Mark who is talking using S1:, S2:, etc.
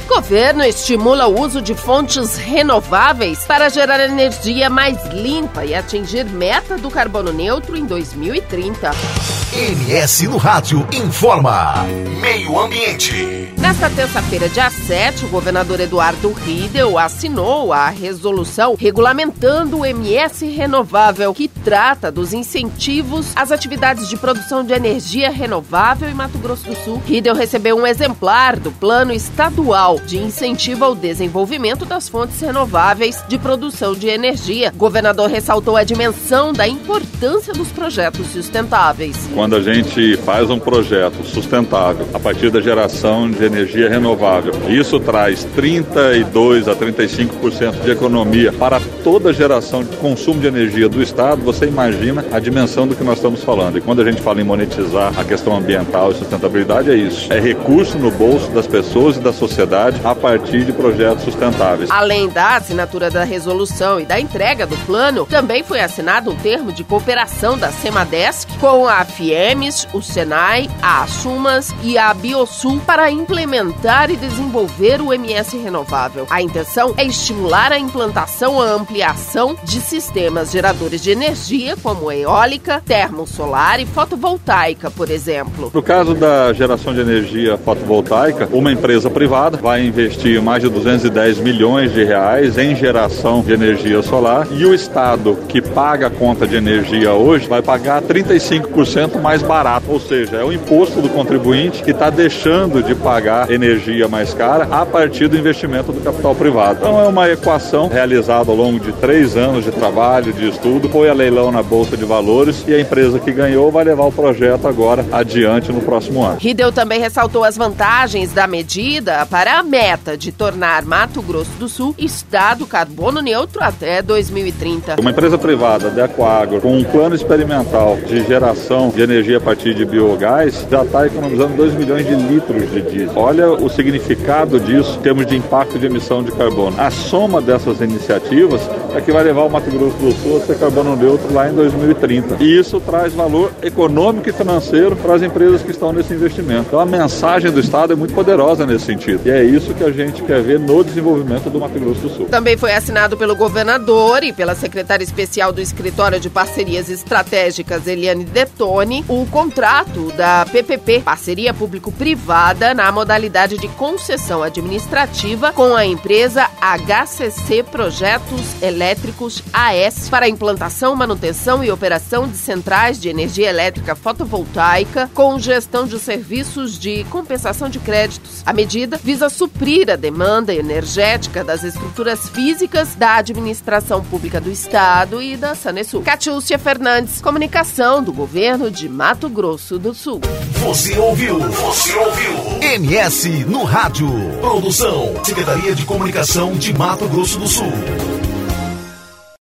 S1: Governo estimula o uso de fontes renováveis para gerar energia mais limpa e atingir meta do carbono neutro em 2030.
S2: MS no Rádio informa. Meio Ambiente.
S1: Nesta terça-feira, dia 7, o governador Eduardo Riedel assinou a resolução regulamentando o MS Renovável, que trata dos incentivos às atividades de produção de energia renovável em Mato Grosso do Sul. Riedel recebeu um exemplar do Plano Estadual de Incentivo ao Desenvolvimento das Fontes Renováveis de Produção de Energia. O governador ressaltou a dimensão da importância dos projetos sustentáveis.
S3: Quando a gente faz um projeto sustentável a partir da geração de energia renovável, isso traz 32% a 35% de economia para toda a geração de consumo de energia do Estado. Você imagina a dimensão do que nós estamos falando. E quando a gente fala em monetizar a questão ambiental e sustentabilidade, é isso. É recurso no bolso das pessoas e da sociedade a partir de projetos sustentáveis.
S1: Além da assinatura da resolução e da entrega do plano, também foi assinado um termo de cooperação da Semadesc com a FIEMES, o Senai, a Assumas e a Biosul para implementar e desenvolver o MS Renovável. A intenção é estimular a implantação ou a ampliação de sistemas geradores de energia, como eólica, termosolar e fotovoltaica, por exemplo.
S3: No caso da geração de energia fotovoltaica, uma empresa privada vai investir mais de 210 milhões de reais em geração de energia solar e o Estado, que paga a conta de energia hoje, vai pagar 35% mais barato, ou seja, é o imposto do contribuinte que está deixando de pagar energia mais cara a partir do investimento do capital privado. Então é uma equação realizada ao longo de 3 anos de trabalho, de estudo, foi a leilão na Bolsa de Valores e a empresa que ganhou vai levar o projeto agora adiante no próximo ano.
S1: Riedel também ressaltou as vantagens da medida para a meta de tornar Mato Grosso do Sul estado carbono neutro até 2030.
S3: Uma empresa privada, da Ecoagro, com um plano experimental de geração de energia a partir de biogás, já está economizando 2 milhões de litros de diesel. Olha o significado disso em termos de impacto de emissão de carbono. A soma dessas iniciativas é que vai levar o Mato Grosso do Sul a ser carbono neutro lá em 2030. E isso traz valor econômico e financeiro para as empresas que estão nesse investimento. Então a mensagem do Estado é muito poderosa nesse sentido. E é isso que a gente quer ver no desenvolvimento do Mato Grosso do Sul.
S1: Também foi assinado pelo governador e pela secretária especial do Escritório de Parcerias Estratégicas, Eliane Detoni, o contrato da PPP, Parceria Público-Privada, na modalidade de concessão administrativa com a empresa HCC Projetos Elétricos AS para a implantação, manutenção e operação de centrais de energia elétrica fotovoltaica com gestão de serviços de compensação de créditos. A medida visa suprir a demanda energética das estruturas físicas da administração pública do Estado e da Sanesul. Catiúcia Fernandes, comunicação do governo de Mato Grosso do Sul.
S2: Você ouviu MS no Rádio. Produção, Secretaria de Comunicação de Mato Grosso do Sul.